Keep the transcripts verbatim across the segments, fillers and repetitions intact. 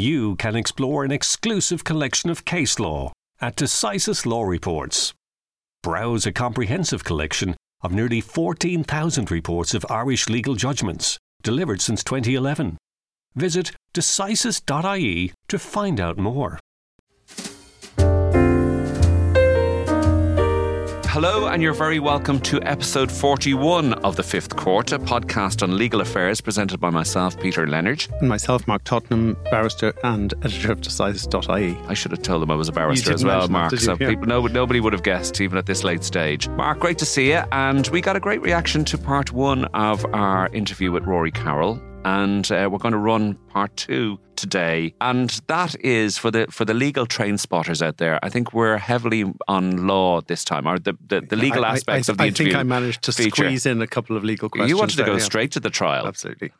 You can explore an exclusive collection of case law at Decisis Law Reports. Browse a comprehensive collection of nearly fourteen thousand reports of Irish legal judgments delivered since twenty eleven. Visit decisis dot I E to find out more. Hello, and you're very welcome to episode forty-one of The Fifth Court, a podcast on legal affairs presented by myself, Peter Leonard. And myself, Mark Tottenham, barrister and editor of decisis dot I E. I should have told them I was a barrister as well, Mark, that, so yeah. people, no, nobody would have guessed, even at this late stage. Mark, great to see you, and we got a great reaction to part one of our interview with Rory Carroll. And uh, we're going to run part two today, and that is for the for the legal train spotters out there. I think we're heavily on law this time, or the, the, the legal I, aspects I, I, of the I interview. I think I managed to feature. squeeze in a couple of legal questions. You wanted to there, go yeah. straight to the trial. Absolutely.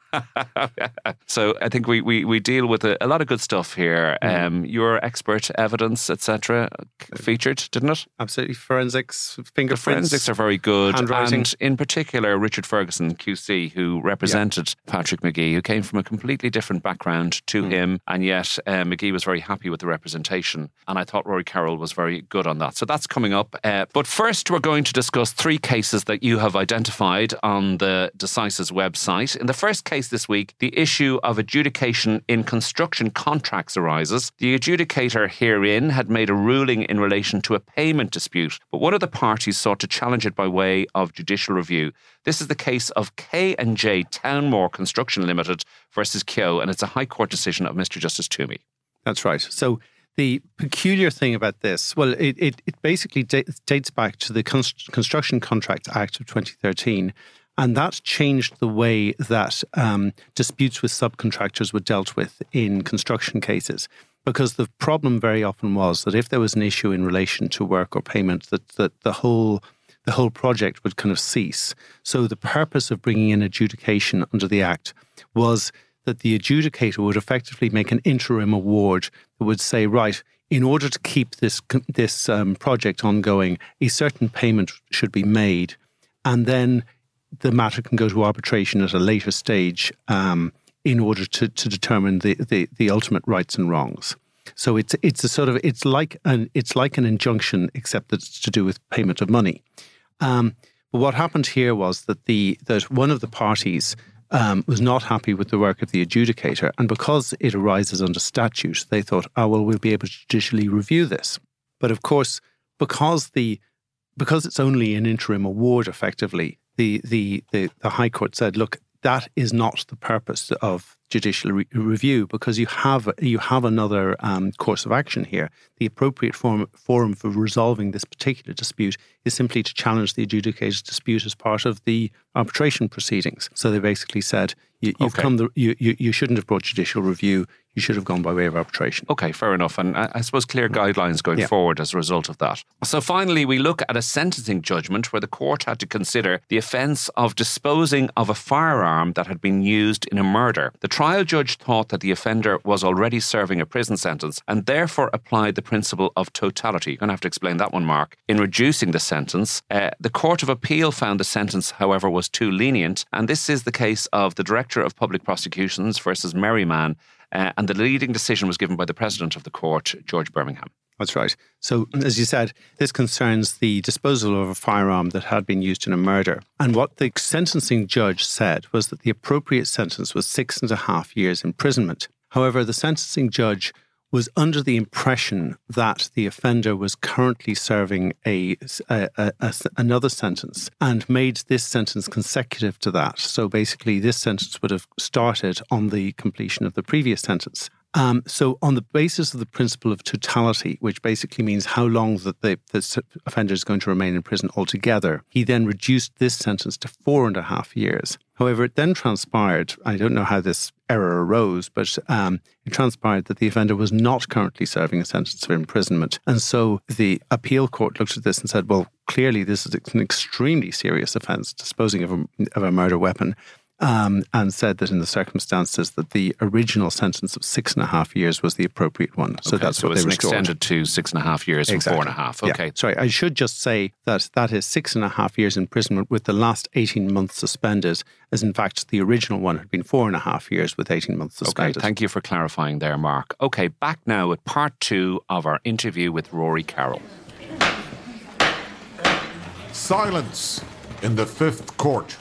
So I think we, we, we deal with a, a lot of good stuff here. Mm. Um, your expert evidence, et cetera, featured, didn't it? Absolutely. Forensics, fingerprints. The forensics are very good. Handwriting. And in particular, Richard Ferguson, Q C, who represented yeah. Patrick McGee, who came from a completely different background to mm. him. And yet uh, McGee was very happy with the representation. And I thought Rory Carroll was very good on that. So that's coming up. Uh, but first, we're going to discuss three cases that you have identified on the Decisis website. In the first case this week, the issue of adjudication in construction contracts arises. The adjudicator herein had made a ruling in relation to a payment dispute, but one of the parties sought to challenge it by way of judicial review. This is the case of K and J Townmore Construction Limited versus Keogh, and it's a High Court decision of Mister Justice Toomey. That's right. So the peculiar thing about this, well, it, it, it basically dates back to the Construction Contracts Act of twenty thirteen. And that changed the way that um, disputes with subcontractors were dealt with in construction cases. Because the problem very often was that if there was an issue in relation to work or payment, that, that the whole the whole project would kind of cease. So the purpose of bringing in adjudication under the Act was that the adjudicator would effectively make an interim award that would say, right, in order to keep this, this um, project ongoing, a certain payment should be made. And then the matter can go to arbitration at a later stage um, in order to, to determine the, the, the ultimate rights and wrongs. So it's it's a sort of it's like an it's like an injunction, except that it's to do with payment of money. Um, but what happened here was that the that one of the parties um, was not happy with the work of the adjudicator, and because it arises under statute, they thought, oh well, we'll be able to judicially review this. But of course, because the because it's only an interim award, effectively. The, the the the High Court said, look, that is not the purpose of judicial re- review because you have you have another um, course of action here. The appropriate form, forum for resolving this particular dispute is simply to challenge the adjudicator's dispute as part of the arbitration proceedings. So they basically said, you, you've okay. come the, you, you you shouldn't have brought judicial review. You should have gone by way of arbitration. Okay, fair enough. And I suppose clear guidelines going yeah. forward as a result of that. So finally, we look at a sentencing judgment where the court had to consider the offence of disposing of a firearm that had been used in a murder. The trial judge thought that the offender was already serving a prison sentence and therefore applied the principle of totality. You're going to have to explain that one, Mark. In reducing the sentence, uh, the Court of Appeal found the sentence, however, was too lenient. And this is the case of the Director of Public Prosecutions versus Merriman. Uh, and the leading decision was given by the President of the Court, George Birmingham. That's right. So, as you said, this concerns the disposal of a firearm that had been used in a murder. And what the sentencing judge said was that the appropriate sentence was six and a half years imprisonment. However, the sentencing judge was under the impression that the offender was currently serving a, a, a, a another sentence and made this sentence consecutive to that. So basically, this sentence would have started on the completion of the previous sentence. Um, so on the basis of the principle of totality, which basically means how long that the, the offender is going to remain in prison altogether, he then reduced this sentence to four and a half years. However, it then transpired, I don't know how this error arose, but um, it transpired that the offender was not currently serving a sentence of imprisonment. And so the appeal court looked at this and said, well, clearly this is an extremely serious offence, disposing of a, of a murder weapon. um, and said that in the circumstances that the original sentence of six and a half years was the appropriate one. So okay, that's so what it's they restored. extended to six and a half years Exactly. from four and a half. Okay. Yeah. Sorry, I should just say that that is six and a half years imprisonment with the last eighteen months suspended, as in fact the original one had been four and a half years with eighteen months suspended. Okay, thank you for clarifying there, Mark. Okay, back now with part two of our interview with Rory Carroll. Silence in the fifth court.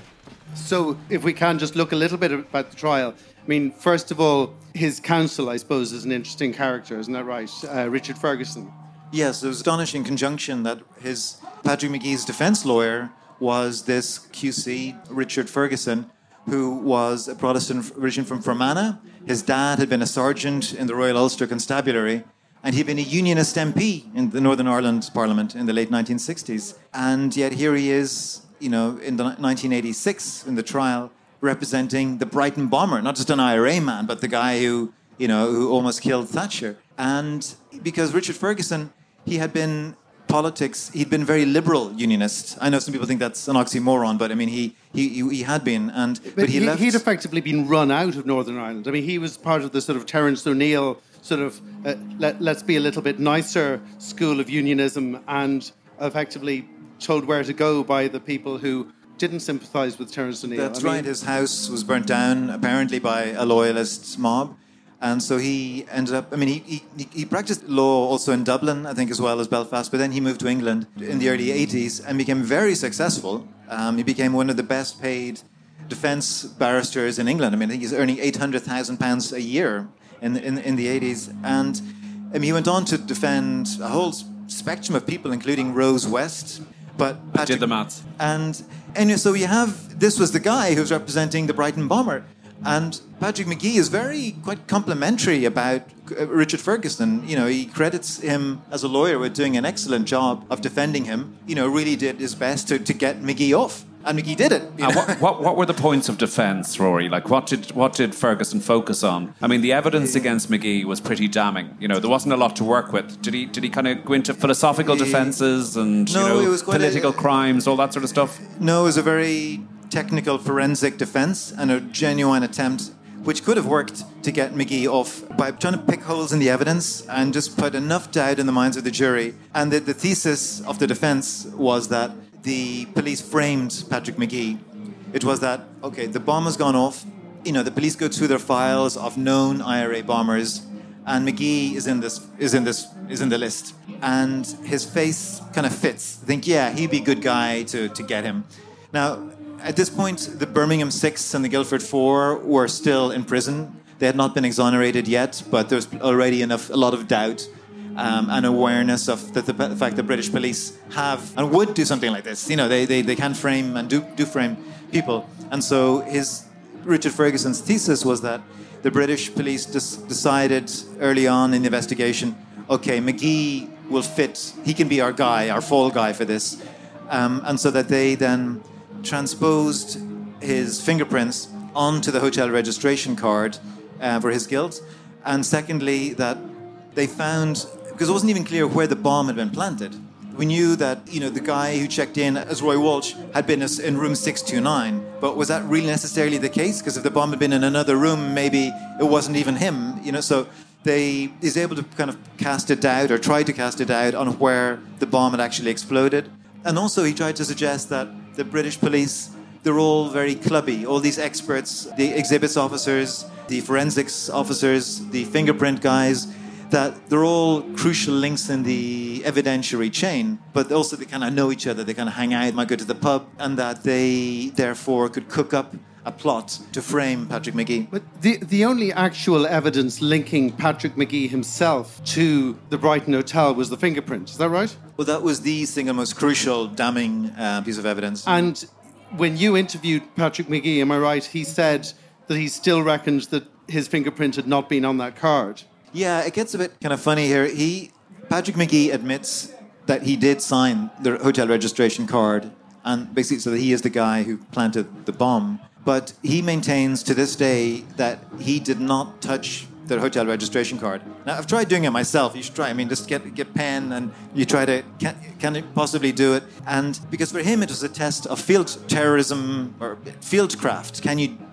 So if we can just look a little bit about the trial. I mean, first of all, his counsel, I suppose, is an interesting character, isn't that right? Uh, Richard Ferguson. Yes, it was astonishing conjunction that his Patrick Magee's defence lawyer was this Q C, Richard Ferguson, who was a Protestant origin from Fermanagh. His dad had been a sergeant in the Royal Ulster Constabulary, and he'd been a Unionist M P in the Northern Ireland Parliament in the late nineteen sixties. And yet here he is, you know, in the nineteen eighty-six, in the trial, representing the Brighton bomber, not just an I R A man, but the guy who, you know, who almost killed Thatcher. And because Richard Ferguson, he had been politics, he'd been very liberal unionist. I know some people think that's an oxymoron, but I mean, he he, he had been. And But, but he, he left. he'd effectively been run out of Northern Ireland. I mean, he was part of the sort of Terence O'Neill sort of, uh, let, let's be a little bit nicer school of unionism, and effectively told where to go by the people who didn't sympathise with Terence O'Neill. That's I mean, right. His house was burnt down, apparently by a loyalist mob. And so he ended up, I mean, he, he, he practiced law also in Dublin, I think, as well as Belfast. But then he moved to England in the early eighties and became very successful. Um, he became one of the best paid defence barristers in England. I mean, I think he's earning eight hundred thousand pounds a year in, in, in the eighties. And I mean, he went on to defend a whole spectrum of people, including Rose West. But Patrick, did the maths. And anyway, so you have, this was the guy who was representing the Brighton bomber. And Patrick Magee is very quite complimentary about Richard Ferguson. You know, he credits him as a lawyer with doing an excellent job of defending him. You know, really did his best to, to get Magee off. And Magee did it. And what, what, what were the points of defence, Rory? Like, what did what did Ferguson focus on? I mean, the evidence against Magee was pretty damning. You know, there wasn't a lot to work with. Did he did he kind of go into philosophical defences and No, you know it was quite political a- crimes, all that sort of stuff? No, it was a very technical forensic defence and a genuine attempt, which could have worked to get Magee off by trying to pick holes in the evidence and just put enough doubt in the minds of the jury. And the, the thesis of the defence was that the police framed Patrick Magee. It was that, okay, the bomb has gone off. You know, the police go through their files of known I R A bombers, and Magee is in this is in this is in the list. And his face kind of fits. I think, yeah, he'd be a good guy to, to get him. Now, at this point, the Birmingham Six and the Guildford Four were still in prison. They had not been exonerated yet, but there was already enough, a lot of doubt um, and awareness of the, the, the fact that British police have and would do something like this. You know, they, they, they can frame and do, do frame people. And so his Richard Ferguson's thesis was that the British police just decided early on in the investigation, okay, Magee will fit, he can be our guy, our fall guy for this. Um, and so that they then transposed his fingerprints onto the hotel registration card uh, for his guilt. And secondly, that they found, because it wasn't even clear where the bomb had been planted. We knew that, you know, the guy who checked in as Roy Walsh had been in room six two nine. But was that really necessarily the case? Because if the bomb had been in another room, maybe it wasn't even him, you know. So they is able to kind of cast a doubt or try to cast a doubt on where the bomb had actually exploded. And also he tried to suggest that the British police, they're all very clubby. All these experts, the exhibits officers, the forensics officers, the fingerprint guys, that they're all crucial links in the evidentiary chain, but also they kind of know each other. They kind of hang out, might go to the pub, and that they therefore could cook up a plot to frame Patrick Magee. But the the only actual evidence linking Patrick Magee himself to the Brighton Hotel was the fingerprint. Is that right? Well, that was the single most crucial, damning uh, piece of evidence. And when you interviewed Patrick Magee, am I right, he said that he still reckons that his fingerprint had not been on that card. Yeah, it gets a bit kind of funny here. He, Patrick Magee admits that he did sign the hotel registration card, and basically so that he is the guy who planted the bomb. But he maintains to this day that he did not touch the hotel registration card. Now, I've tried doing it myself. You should try. I mean, just get get pen and you try to, can, can it possibly do it? And because for him it was a test of field terrorism or fieldcraft. Can you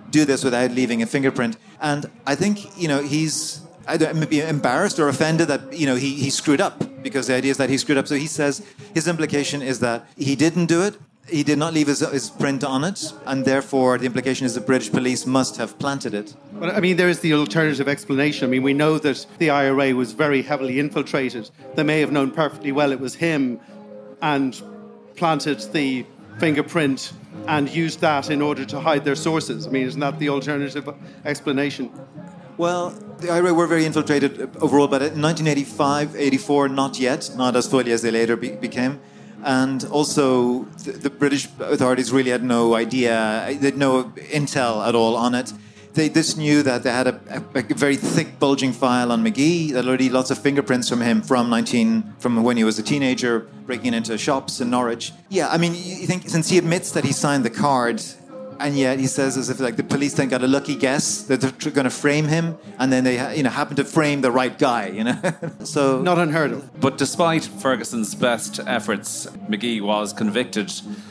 do this without leaving a fingerprint. And I think, you know, he's either maybe embarrassed or offended that, you know, he, he screwed up, because the idea is that he screwed up. So he says his implication is that he didn't do it. He did not leave his, his print on it, and therefore the implication is the British police must have planted it. But I mean, there is the alternative explanation. I mean, we know that the I R A was very heavily infiltrated. They may have known perfectly well it was him and planted the fingerprint and used that in order to hide their sources. I mean, isn't that the alternative explanation? Well, the I R A were very infiltrated overall, but in nineteen eighty-five, eighty-four, not yet, not as fully as they later be- became. And also, the, the British authorities really had no idea, they had no intel at all on it. They just knew that they had a, a, a very thick, bulging file on McGee. That already lots of fingerprints from him from nineteen, from when he was a teenager, breaking into shops in Norwich. Yeah, I mean, you think since he admits that he signed the card, and yet he says as if like the police then got a lucky guess that they're going to frame him, and then they you know happen to frame the right guy. You know, so not unheard of. But despite Ferguson's best efforts, McGee was convicted.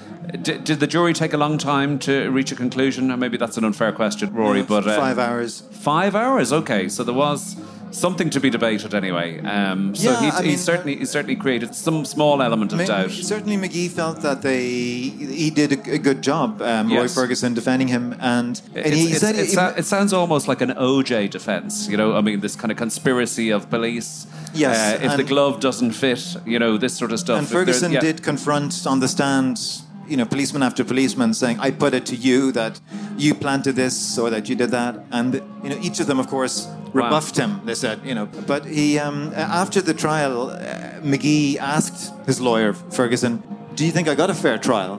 D- did the jury take a long time to reach a conclusion? Or maybe that's an unfair question, Rory. Yeah, but uh, five hours. Five hours. Okay, so there was something to be debated anyway. Um, so Yeah, he, I he mean, certainly he certainly created some small element of Ma- doubt. Certainly, McGee felt that they he did a, a good job, um, Roy Yes. Ferguson defending him, and, and It's- he it's- said it's- he- it sounds almost like an O J defense, you know. I mean, this kind of conspiracy of police. Yes, uh, if the and- glove doesn't fit, you know, this sort of stuff. and If there- Ferguson yeah. did confront on the stand, you know, policeman after policeman, saying, "I put it to you that you planted this or that you did that," and you know, each of them, of course, rebuffed him. They said, you know, but he um, after the trial, uh, McGee asked his lawyer Ferguson, "Do you think I got a fair trial?"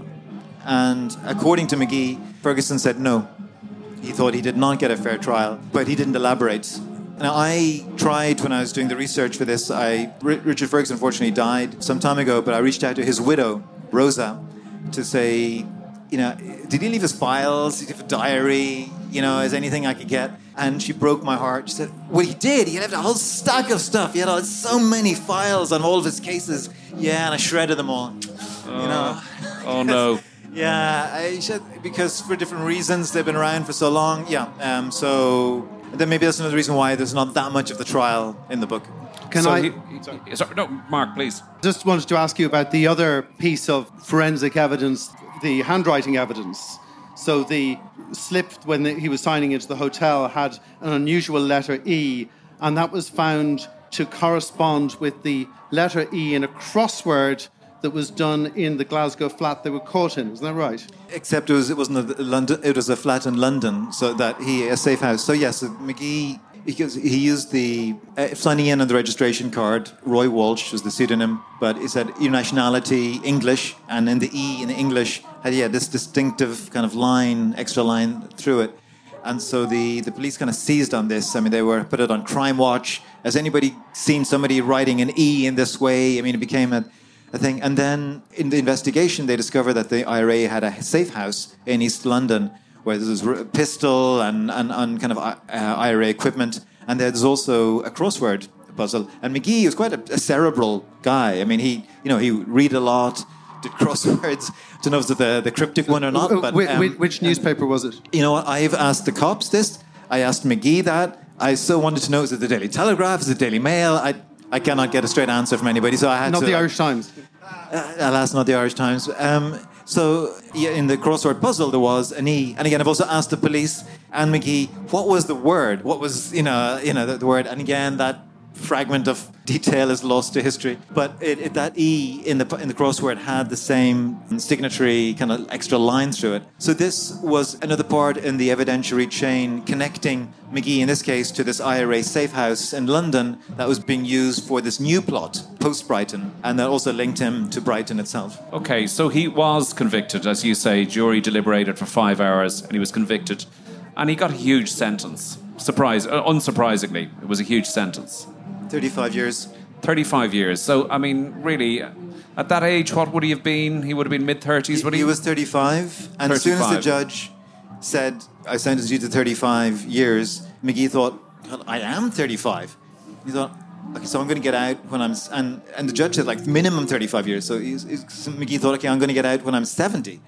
And according to McGee, Ferguson said no. He thought he did not get a fair trial, but he didn't elaborate. Now, I tried when I was doing the research for this. I R- Richard Ferguson unfortunately died some time ago, but I reached out to his widow, Rosa, to say, you know, did he leave his files? Did he have a diary? You know, is anything I could get? And she broke my heart. She said, well, he did. He left a whole stack of stuff. He had all, so many files on all of his cases. Yeah, and I shredded them all. Oh, you know? oh no. Yeah, I should, because for different reasons they've been around for so long. Yeah, um, so then maybe that's another reason why there's not that much of the trial in the book. Can so I he, he, sorry, no, Mark, please. just wanted to ask you about the other piece of forensic evidence, the handwriting evidence. So the slip when the, he was signing into the hotel had an unusual letter E, and that was found to correspond with the letter E in a crossword that was done in the Glasgow flat they were caught in. Isn't that right? Except it was it wasn't a London. It was a flat in London, so that he a safe house. So yes, McGee because he used the uh, signing in on the registration card. Roy Walsh was the pseudonym, but it said your nationality English, and in the E in the English had yeah this distinctive kind of line, extra line through it. And so the, the police kind of seized on this. I mean, they were put it on Crime Watch. Has anybody seen somebody writing an E in this way? I mean, it became a a thing. And then in the investigation, they discovered that the I R A had a safe house in East London where there was a pistol and, and, and kind of uh, I R A equipment. And there's also a crossword puzzle. And McGee was quite a, a cerebral guy. I mean, he you know he would read a lot, did crosswords. I don't know if it's the, the cryptic one or not. But Wh- um, wh- which newspaper was it? You know, I've asked the cops this. I asked McGee that. I still wanted to know, is it the Daily Telegraph? Is it the Daily Mail? I I cannot get a straight answer from anybody, so I had Not to... the Irish Times. Uh, alas, not the Irish Times. Um, so, yeah, in the crossword puzzle, there was an E. And again, I've also asked the police and McGee, what was the word? What was, you know, you know the, the word? And again, that fragment of detail is lost to history. But it, it, that E in the in the crossword had the same signatory kind of extra line through it. So this was another part in the evidentiary chain connecting McGee, in this case, to this I R A safe house in London that was being used for this new plot post-Brighton, and that also linked him to Brighton itself. Okay, so he was convicted, as you say. Jury deliberated for five hours, and he was convicted, and he got a huge sentence. Surprise, uh, unsurprisingly, it was a huge sentence. thirty-five years. thirty-five years. So, I mean, really, at that age, what would he have been? He would have been mid-thirties, would he? He was thirty-five, and as soon as the thirty-five. judge said, I sentenced you to thirty-five years, McGee thought, "God, I am thirty-five. He thought, okay, so I'm going to get out when I'm... s- And, and the judge said, like, minimum thirty-five years. So he's, he's, McGee thought, okay, I'm going to get out when I'm seventy.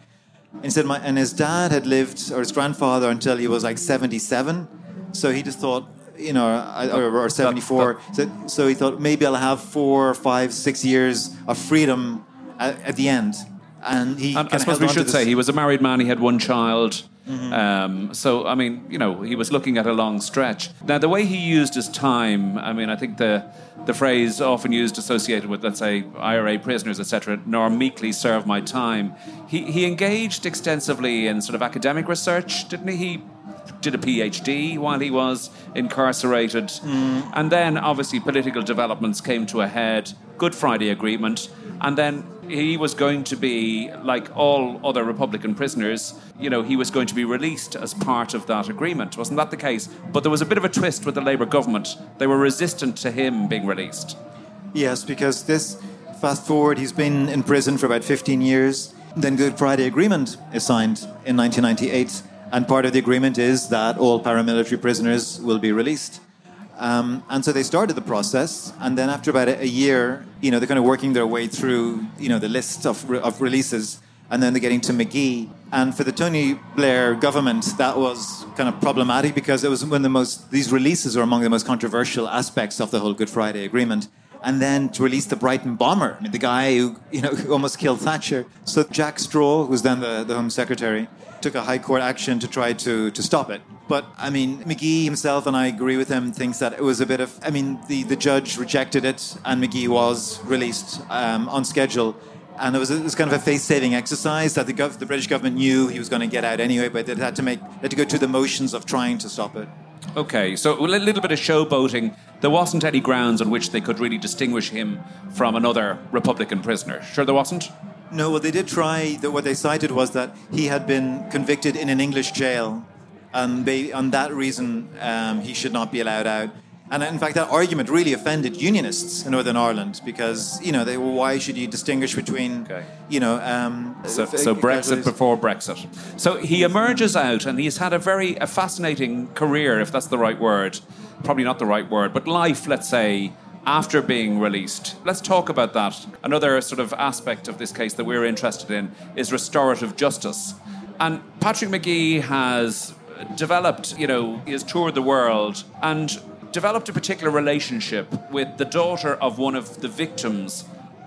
And he said, my, and his dad had lived, or his grandfather, until he was like seventy-seven. So he just thought, you know, or, or seventy-four. That, that, so, so he thought maybe I'll have four, five, six years of freedom at, at the end. And he. And I suppose we should say he was a married man. He had one child. Mm-hmm. Um, so, I mean, you know, he was looking at a long stretch. Now, the way he used his time, I mean, I think the the phrase often used associated with, let's say, I R A prisoners, et cetera, nor meekly serve my time. He, he engaged extensively in sort of academic research, didn't he? He did a PhD while he was incarcerated. Mm. And then, obviously, political developments came to a head. Good Friday Agreement. And then he was going to be, like all other Republican prisoners, you know, he was going to be released as part of that agreement. Wasn't that the case? But there was a bit of a twist with the Labour government. They were resistant to him being released. Yes, because this, fast forward, he's been in prison for about fifteen years. Then Good Friday Agreement is signed in nineteen ninety-eight. And part of the agreement is that all paramilitary prisoners will be released. Um, and so they started the process, and then after about a, a year, you know, they're kind of working their way through, you know, the list of, re- of releases, and then they're getting to Magee. And for the Tony Blair government, that was kind of problematic because it was one of the most, these releases are among the most controversial aspects of the whole Good Friday Agreement. And then to release the Brighton bomber, I mean, the guy who, you know, who almost killed Thatcher. So Jack Straw, who was then the, the Home Secretary, took a high court action to try to, to stop it. But, I mean, Magee himself, and I agree with him, thinks that it was a bit of... I mean, the, the judge rejected it, and Magee was released um, on schedule. And it was, it was kind of a face-saving exercise that the, gov- the British government knew he was going to get out anyway, but they had to make they had to go through the motions of trying to stop it. Okay, so a little bit of showboating. There wasn't any grounds on which they could really distinguish him from another Republican prisoner. Sure there wasn't? No, well, they did try... The, what they cited was that he had been convicted in an English jail, and they, on that reason, um, he should not be allowed out. And in fact, that argument really offended unionists in Northern Ireland because, you know, they well, why should you distinguish between, okay. you know... Um, so, so Brexit before Brexit. So he emerges out and he's had a very a fascinating career, if that's the right word. Probably not the right word, but life, let's say, after being released. Let's talk about that. Another sort of aspect of this case that we're interested in is restorative justice. And Patrick Magee has developed, you know, he has toured the world and developed a particular relationship with the daughter of one of the victims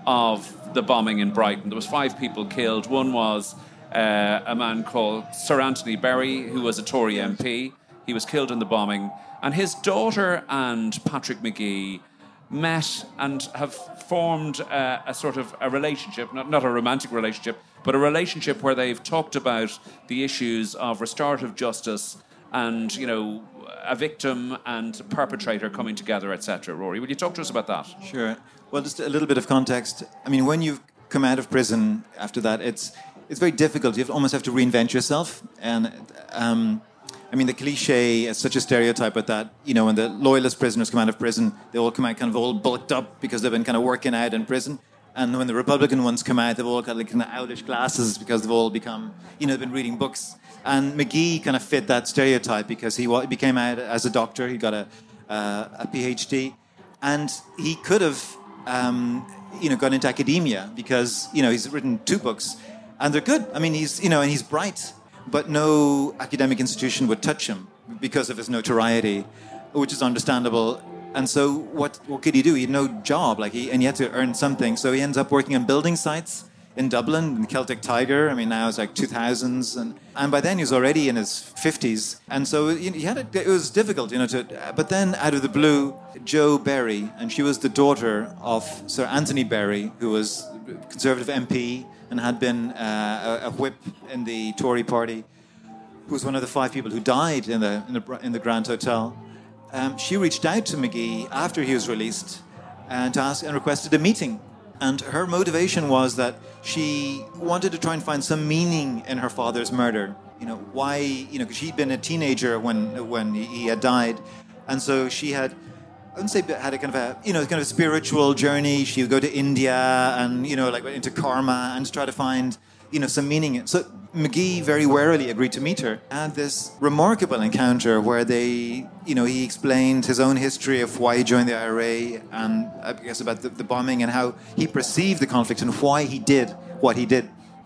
of the bombing in Brighton. There was five people killed. One was uh, a man called Sir Anthony Berry, who was a Tory M P. He was killed in the bombing. And his daughter and Patrick Magee met and have formed a, a sort of a relationship, not, not a romantic relationship, but a relationship where they've talked about the issues of restorative justice and, you know, a victim and a perpetrator coming together, et cetera. Rory, will you talk to us about that? Sure. Well, just a little bit of context. I mean, when you've come out of prison after that, it's it's very difficult. You have, almost have to reinvent yourself. And, um, I mean, the cliche is such a stereotype with that, you know, when the loyalist prisoners come out of prison, they all come out kind of all bulked up because they've been kind of working out in prison. And when the Republican ones come out, they've all got like kind of owlish glasses because they've all become, you know, they've been reading books. And Magee kind of fit that stereotype because he became out as a doctor. He got a, uh, a PhD. And he could have, um, you know, gone into academia because, you know, he's written two books. And they're good. I mean, he's, you know, and he's bright. But no academic institution would touch him because of his notoriety, which is understandable. And so what, what could he do? He had no job, like he, and he had to earn something. So he ends up working on building sites in Dublin, in the Celtic Tiger. I mean, now it's like two thousands. And, and by then he was already in his fifties. And so you know, he had it, it was difficult, you know. To, but then out of the blue, Jo Berry, and she was the daughter of Sir Anthony Berry, who was Conservative M P and had been uh, a, a whip in the Tory party, who was one of the five people who died in the in the, in the Grand Hotel. Um, she reached out to Magee after he was released and to ask and requested a meeting. And her motivation was that she wanted to try and find some meaning in her father's murder. You know, why, you know, because she'd been a teenager when when he had died. And so she had, I wouldn't say had a kind of a, you know, kind of a spiritual journey. She would go to India and, you know, like into karma and to try to find, you know, some meaning. So Magee very warily agreed to meet her. Had this remarkable encounter where they, you know, he explained his own history of why he joined the I R A and I guess about the, the bombing and how he perceived the conflict and why he did what he did.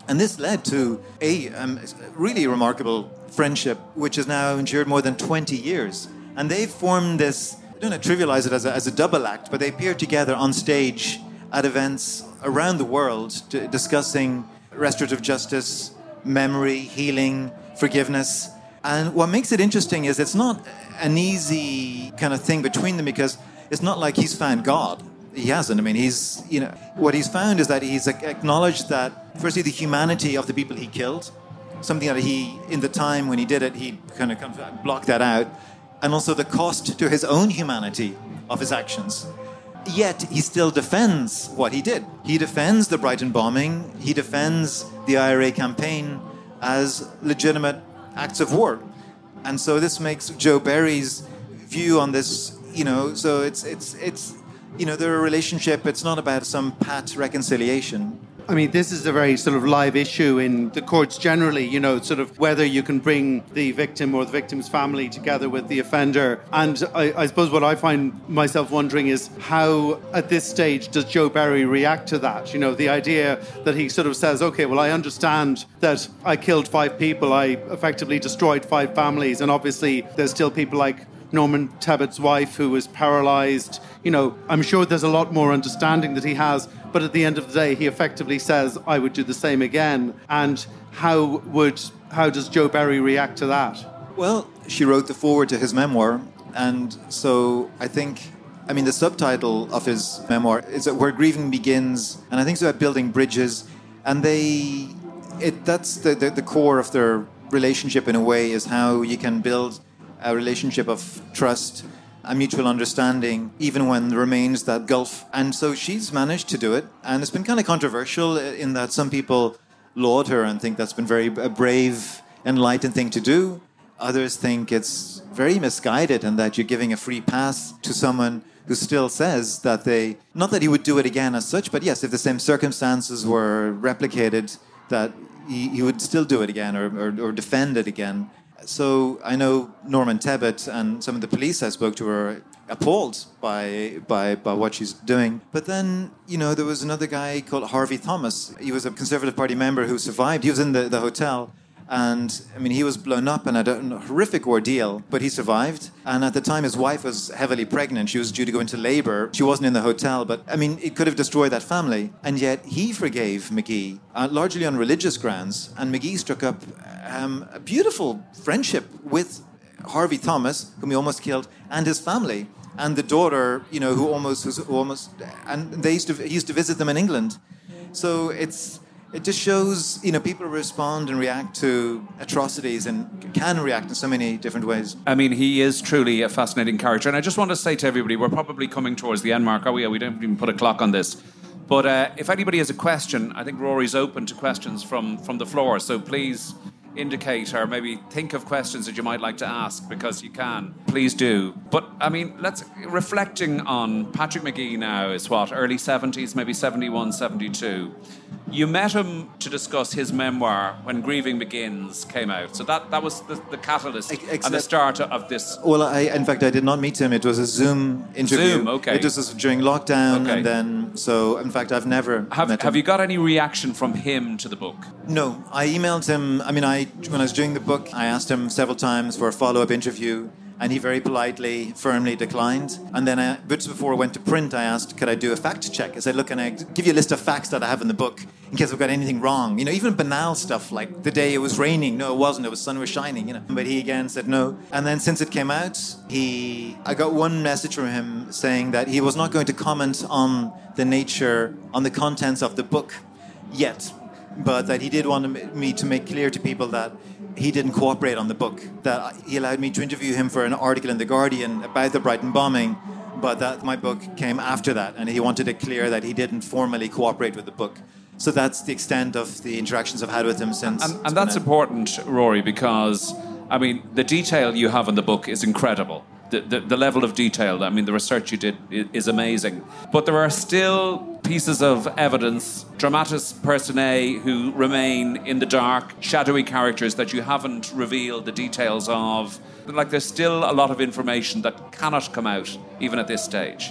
And this led to a um, really remarkable friendship, which has now endured more than twenty years. And they've formed this, I don't know, trivialize it as a, as a double act, but they appear together on stage at events around the world to, discussing restorative justice, memory, healing, forgiveness. And what makes it interesting is it's not an easy kind of thing between them, because it's not like he's found God. He hasn't. I mean, he's, you know, what he's found is that he's acknowledged that, firstly, the humanity of the people he killed, something that he, in the time when he did it, he kind of, kind of blocked that out, and also the cost to his own humanity of his actions. Yet he still defends what he did. He defends the Brighton bombing. He defends the I R A campaign as legitimate acts of war. And so this makes Joe Berry's view on this, you know, so it's, it's, it's, you know, they're a relationship. It's not about some pat reconciliation. I mean, this is a very sort of live issue in the courts generally, you know, sort of whether you can bring the victim or the victim's family together with the offender. And I, I suppose what I find myself wondering is how, at this stage, does Joe Berry react to that? You know, the idea that he sort of says, OK, well, I understand that I killed five people, I effectively destroyed five families, and obviously there's still people like Norman Tebbutt's wife who was paralysed. You know, I'm sure there's a lot more understanding that he has, but at the end of the day, he effectively says, I would do the same again. And how would, how does Joe Berry react to that? Well, she wrote the foreword to his memoir, and so I think, I mean, the subtitle of his memoir is that Where Grieving Begins, and I think it's about building bridges, and they, it that's the, the, the core of their relationship in a way, is how you can build a relationship of trust, a mutual understanding, even when there remains that gulf. And so she's managed to do it. And it's been kind of controversial in that some people laud her and think that's been very a brave, enlightened thing to do. Others think it's very misguided and that you're giving a free pass to someone who still says that they, not that he would do it again as such, but yes, if the same circumstances were replicated, that he, he would still do it again or, or, or defend it again. So I know Norman Tebbit and some of the police I spoke to were appalled by, by by what she's doing. But then, you know, there was another guy called Harvey Thomas. He was a Conservative Party member who survived. He was in the, the hotel. And, I mean, he was blown up and had a horrific ordeal, but he survived. And at the time, his wife was heavily pregnant. She was due to go into labor. She wasn't in the hotel, but, I mean, it could have destroyed that family. And yet, he forgave McGee, uh, largely on religious grounds. And McGee struck up um, a beautiful friendship with Harvey Thomas, whom he almost killed, and his family. And the daughter, you know, who almost was almost... And they used to, he used to visit them in England. So it's... It just shows, you know, people respond and react to atrocities and can react in so many different ways. I mean, he is truly a fascinating character. And I just want to say to everybody, we're probably coming towards the end mark, are we? We don't even put a clock on this. But uh, if anybody has a question, I think Rory's open to questions from, from the floor. So please indicate or maybe think of questions that you might like to ask, because you can. Please do. But, I mean, let's reflecting on Patrick Magee now is what, early seventies, maybe seventy-one, seventy-two. You met him to discuss his memoir when Grieving Begins came out. So that, that was the, the catalyst Except, and the start of this. Well, I, in fact, I did not meet him. It was a Zoom interview. Zoom, okay. It was during lockdown, okay. And then, so, in fact, I've never have, met him. Have you got any reaction from him to the book? No. I emailed him. I mean, I when I was doing the book, I asked him several times for a follow-up interview. And he very politely, firmly declined. And then, I, bits before I went to print, I asked, could I do a fact check? I said, look, can I give you a list of facts that I have in the book in case I've got anything wrong? You know, even banal stuff like the day it was raining. No, it wasn't. The sun was shining, you know. But he again said no. And then since it came out, he, I got one message from him saying that he was not going to comment on the nature, on the contents of the book yet. But that he did want me to make clear to people that he didn't cooperate on the book, that he allowed me to interview him for an article in The Guardian about the Brighton bombing, but that my book came after that, and he wanted it clear that he didn't formally cooperate with the book. So that's the extent of the interactions I've had with him since. And, and that's important, Rory, because, I mean, the detail you have in the book is incredible. The, the, the level of detail, I mean, the research you did is amazing. But there are still pieces of evidence, dramatis personae who remain in the dark, shadowy characters that you haven't revealed the details of. Like, there's still a lot of information that cannot come out, even at this stage.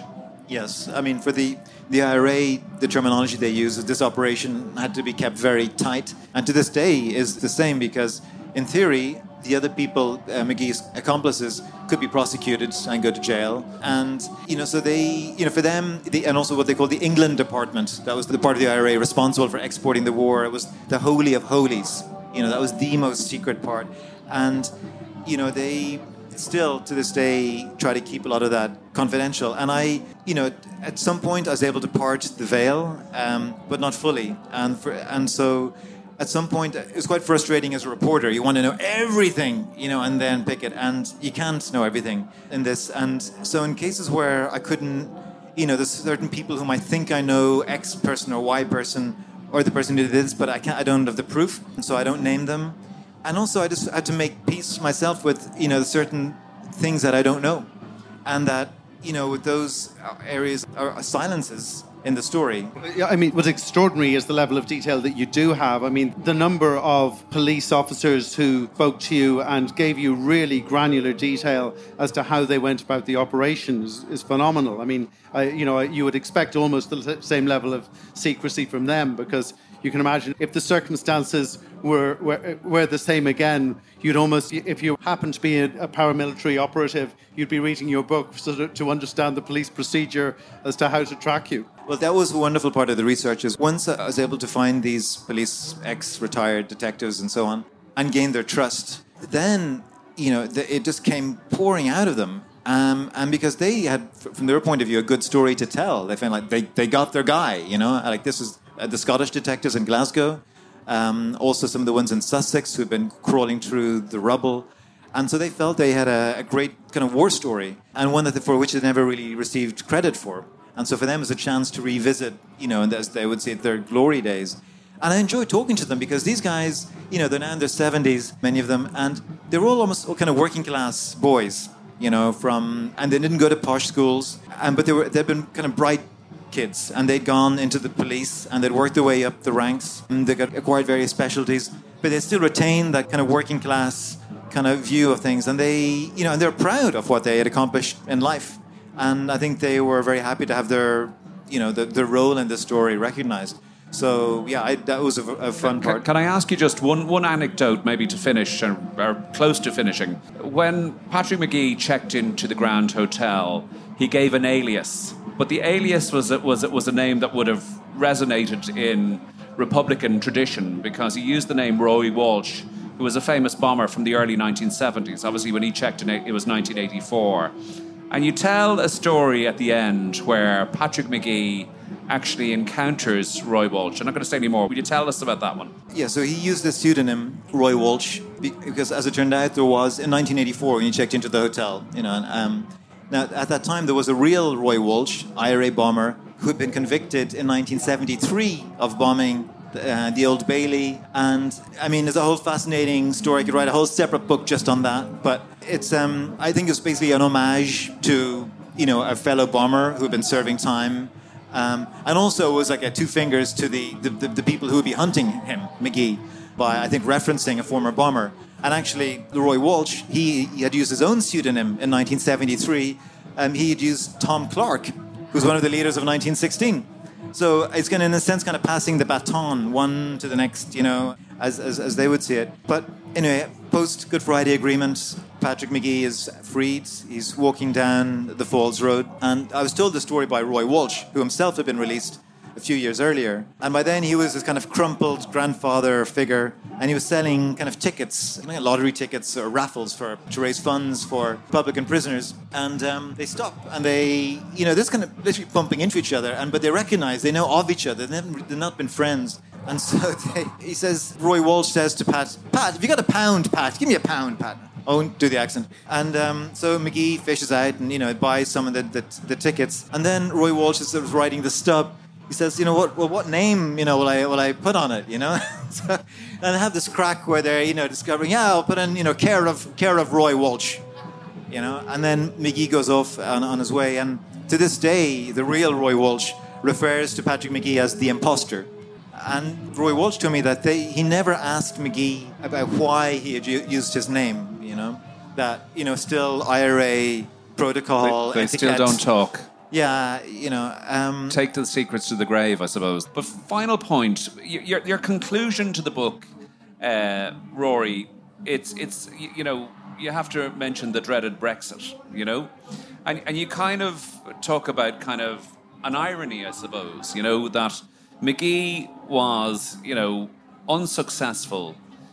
Yes, I mean, for the, the I R A, the terminology they use is this operation had to be kept very tight. And to this day is the same because, in theory, the other people, uh, McGee's accomplices, could be prosecuted and go to jail. And, you know, so they, you know, for them, the, and also what they call the England Department, that was the part of the I R A responsible for exporting the war. It was the Holy of Holies. You know, that was the most secret part. And, you know, they still, to this day, try to keep a lot of that confidential. And I, you know, at some point I was able to part the veil, um, but not fully. And for, and so at some point it was quite frustrating as a reporter. You want to know everything, you know, and then pick it. And you can't know everything in this. And so in cases where I couldn't, you know, there's certain people whom I think I know, X person or Y person, or the person who did this, but I can't, I don't have the proof, so I don't name them. And also I just had to make peace myself with, you know, certain things that I don't know. And that, you know, with those areas are silences in the story. Yeah, I mean, what's extraordinary is the level of detail that you do have. I mean, the number of police officers who spoke to you and gave you really granular detail as to how they went about the operations is phenomenal. I mean, I, you know, you would expect almost the same level of secrecy from them, because you can imagine if the circumstances were, were were the same again, you'd almost, if you happen to be a, a paramilitary operative, you'd be reading your book so to, to understand the police procedure as to how to track you. Well, that was a wonderful part of the research. Is once I was able to find these police ex-retired detectives and so on, and gain their trust, then, you know, the, it just came pouring out of them. Um, and because they had, from their point of view, a good story to tell. They felt like they, they got their guy, you know, like this is the Scottish detectives in Glasgow, um, also some of the ones in Sussex who'd been crawling through the rubble. And so they felt they had a, a great kind of war story, and one that they, for which they never really received credit for. And so for them it was a chance to revisit, you know, and as they would say, their glory days. And I enjoyed talking to them because these guys, you know, they're now in their seventies, many of them, and they were all almost all kind of working class boys, you know, from, and they didn't go to posh schools, and but they were they'd been kind of bright kids, and they'd gone into the police and they'd worked their way up the ranks, and they got acquired various specialties, but they still retained that kind of working class kind of view of things, and they, you know, and they're proud of what they had accomplished in life, and I think they were very happy to have their, you know, the, their role in the story recognized. So yeah, I, that was a, a fun part. Can, can I ask you just one, one anecdote, maybe to finish, or, or close to finishing? When Patrick Magee checked into the Grand Hotel, he gave an alias, but the alias was was was a name that would have resonated in Republican tradition, because he used the name Roy Walsh, who was a famous bomber from the early nineteen seventies. Obviously, when he checked in, it was nineteen eighty-four. And you tell a story at the end where Patrick Magee actually encounters Roy Walsh. I'm not going to say any more. Will you tell us about that one? Yeah, so he used the pseudonym Roy Walsh because, as it turned out, there was, in nineteen eighty-four, when he checked into the hotel, you know, and, um, now at that time there was a real Roy Walsh, I R A bomber, who had been convicted in nineteen seventy-three of bombing uh, the Old Bailey. And, I mean, there's a whole fascinating story. I could write a whole separate book just on that. But it's, um, I think it's basically an homage to, you know, a fellow bomber who had been serving time. Um, and also it was like a two fingers to the, the, the, the people who would be hunting him, Magee, by, I think, referencing a former bomber. And actually, Roy Walsh, he, he had used his own pseudonym in nineteen seventy-three. Um, he had used Tom Clark, who's one of the leaders of nineteen sixteen. So it's kind of, in a sense, kind of passing the baton one to the next, you know, as, as, as they would see it. But anyway, post Good Friday Agreement, Patrick Magee is freed. He's walking down the Falls Road. And I was told the story by Roy Walsh, who himself had been released a few years earlier. And by then he was this kind of crumpled grandfather figure. And he was selling kind of tickets, you know, lottery tickets or raffles for to raise funds for Republican prisoners. And um, they stop and they, you know, this kind of literally bumping into each other. And but they recognize, they know of each other. They've, never, they've not been friends. And so they, he says, Roy Walsh says to Pat, Pat, have you got a pound, Pat? Give me a pound, Pat. I won't do the accent. And um, so Magee fishes out and, you know, buys some of the, the, the tickets. And then Roy Walsh is sort of writing the stub. He says, you know, what well, what name, you know, will I will I put on it, you know? so, and I have this crack where they're, you know, discovering, yeah, I'll put in, you know, care of care of Roy Walsh, you know? And then Magee goes off on, on his way. And to this day, the real Roy Walsh refers to Patrick Magee as the imposter. And Roy Walsh told me that they, he never asked Magee about why he had u- used his name, you know? That, you know, still I R A protocol, They, they still etiquette. don't talk. Yeah, you know... Um, Take the secrets to the grave, I suppose. But final point, your, your conclusion to the book, uh, Rory, it's, it's you know, you have to mention the dreaded Brexit, you know? And, and you kind of talk about kind of an irony, I suppose, you know, that Magee was, you know, unsuccessful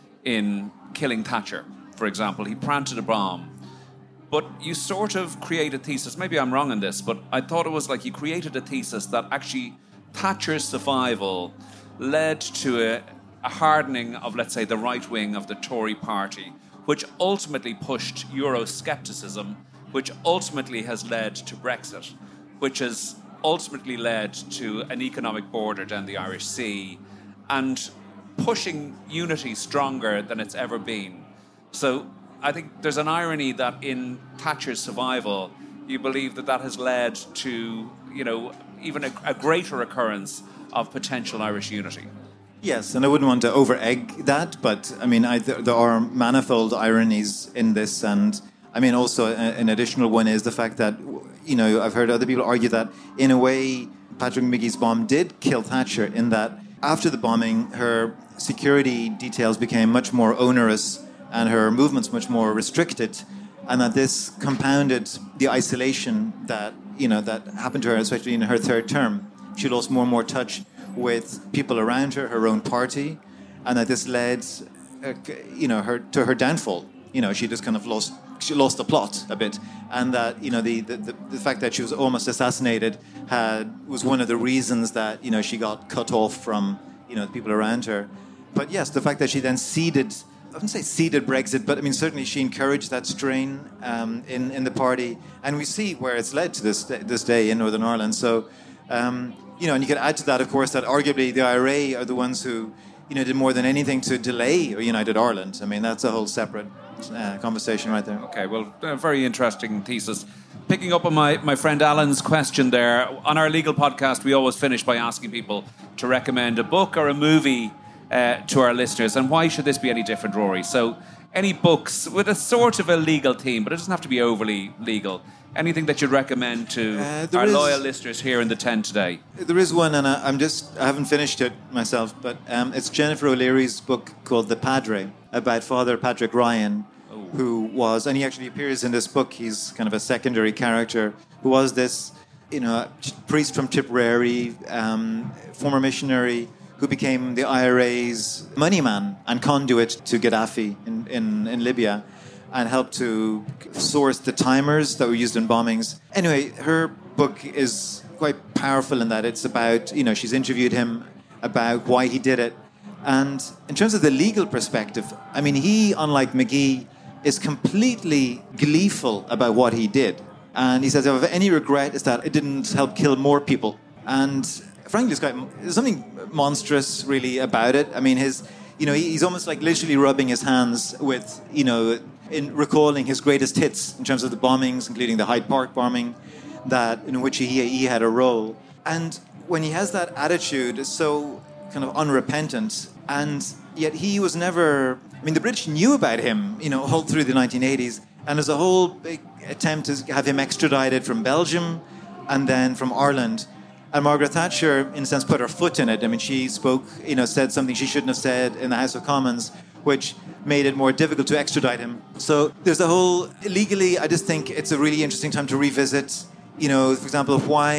in killing Thatcher, for example. He planted a bomb. But you sort of create a thesis, maybe I'm wrong on this, but I thought it was like you created a thesis that actually Thatcher's survival led to a, a hardening of, let's say, the right wing of the Tory party, which ultimately pushed Euroscepticism, which ultimately has led to Brexit, which has ultimately led to an economic border down the Irish Sea, and pushing unity stronger than it's ever been. So I think there's an irony that in Thatcher's survival, you believe that that has led to, you know, even a, a greater occurrence of potential Irish unity. Yes, and I wouldn't want to over-egg that, but I mean, I, there are manifold ironies in this, and I mean, also an additional one is the fact that, you know, I've heard other people argue that in a way, Patrick Magee's bomb did kill Thatcher, in that after the bombing, her security details became much more onerous and her movements much more restricted, and that this compounded the isolation that, you know, that happened to her, especially in her third term. She lost more and more touch with people around her, her own party, and that this led, uh, you know, her to her downfall. You know, she just kind of lost she lost the plot a bit, and that, you know, the the, the, the fact that she was almost assassinated had was one of the reasons that, you know, she got cut off from, you know, the people around her. But yes, the fact that she then ceded. I wouldn't say ceded Brexit, but I mean, certainly she encouraged that strain um, in, in the party. And we see where it's led to this, this day in Northern Ireland. So, um, you know, and you could add to that, of course, that arguably the I R A are the ones who, you know, did more than anything to delay United Ireland. I mean, that's a whole separate uh, conversation right there. Okay, well, a very interesting thesis. Picking up on my, my friend Alan's question there, on our legal podcast, we always finish by asking people to recommend a book or a movie Uh, to our listeners. And why should this be any different, Rory? So any books with a sort of a legal theme, but it doesn't have to be overly legal. Anything that you'd recommend to uh, our is, loyal listeners here in the tent today? There is one, and I, I'm just, I haven't finished it myself, but um, it's Jennifer O'Leary's book called The Padre, about Father Patrick Ryan, oh. who was, and he actually appears in this book, he's kind of a secondary character, who was this, you know, priest from Tipperary, um, former missionary, who became the I R A's money man and conduit to Gaddafi in, in, in Libya, and helped to source the timers that were used in bombings. Anyway, her book is quite powerful in that it's about, you know, she's interviewed him about why he did it. And in terms of the legal perspective, I mean, he, unlike Magee, is completely gleeful about what he did. And he says, if I have any regret, is that it didn't help kill more people. And frankly, it's quite, there's something monstrous really about it. I mean, his, you know, he's almost like literally rubbing his hands with, you know, in recalling his greatest hits in terms of the bombings, including the Hyde Park bombing, that in which he he had a role. And when he has that attitude, it's so kind of unrepentant, and yet he was never. I mean, the British knew about him, you know, all through the nineteen eighties, and there's a whole big attempt to have him extradited from Belgium, and then from Ireland. And Margaret Thatcher, in a sense, put her foot in it. I mean, she spoke, you know, said something she shouldn't have said in the House of Commons, which made it more difficult to extradite him. So there's a whole, legally, I just think it's a really interesting time to revisit, you know, for example, why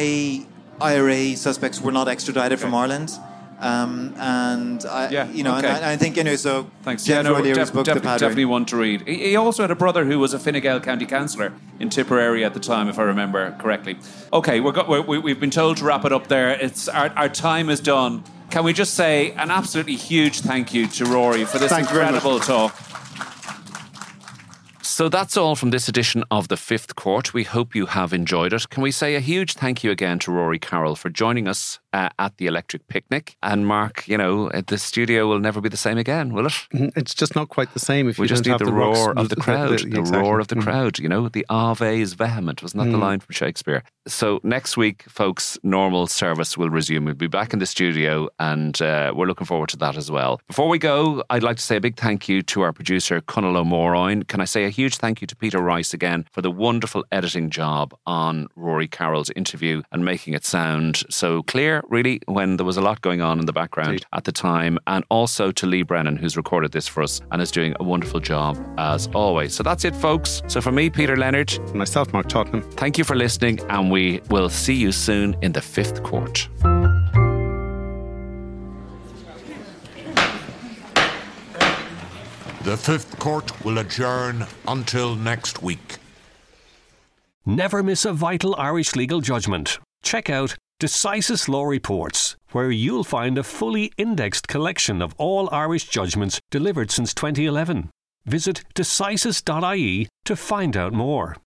I R A suspects were not extradited okay. from Ireland. Um, and, I, yeah, you know, okay. and I, I think, anyway, so Thanks. Jennifer yeah, no, O'Leary's def- book, def- The Padre. Definitely one to read. He, he also had a brother who was a Fine Gael county councillor in Tipperary at the time, if I remember correctly. Okay, we're got, we're, we've been told to wrap it up there. It's our, our time is done. Can we just say an absolutely huge thank you to Rory for this Thank incredible talk. So that's all from this edition of The Fifth Court. We hope you have enjoyed it. Can we say a huge thank you again to Rory Carroll for joining us uh, at the Electric Picnic. And Mark, you know, the studio will never be the same again, will it? It's just not quite the same if we you just don't need have the, the roar rocks, of the crowd. The, the exactly. roar of the mm. crowd, you know, the Ave is vehement. Wasn't that mm. the line from Shakespeare? So next week, folks, normal service will resume. We'll be back in the studio and uh, we're looking forward to that as well. Before we go, I'd like to say a big thank you to our producer, Conal O'Moroyne. Can I say a huge thank you to Peter Rice again for the wonderful editing job on Rory Carroll's interview and making it sound so clear, really, when there was a lot going on in the background Indeed. At the time. And also to Lee Brennan, who's recorded this for us and is doing a wonderful job as always. So that's it, folks. So for me, Peter Leonard. And myself, Mark Tottenham. Thank you for listening, and we will see you soon in the Fifth Court. The Fifth Court will adjourn until next week. Never miss a vital Irish legal judgment. Check out Decisis Law Reports, where you'll find a fully indexed collection of all Irish judgments delivered since twenty eleven. Visit decisis dot I E to find out more.